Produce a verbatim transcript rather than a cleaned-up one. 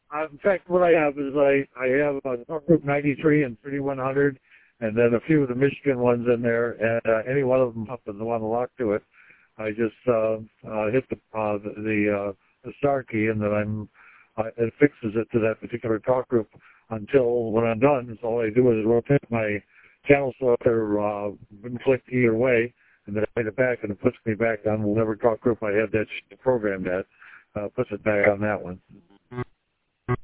Uh, in fact, what I have is I, I have a talk group ninety-three and thirty-one hundred, and then a few of the Michigan ones in there, and uh, any one of them happens to want to lock to it, I just uh, uh, hit the uh, the the, uh, the star key, and then I'm uh, it fixes it to that particular talk group until when I'm done. So all I do is rotate my channel selector, uh, click either way, and then I hit it back, and it puts me back on whatever talk group I had that programmed at. Uh, puts it back on that one.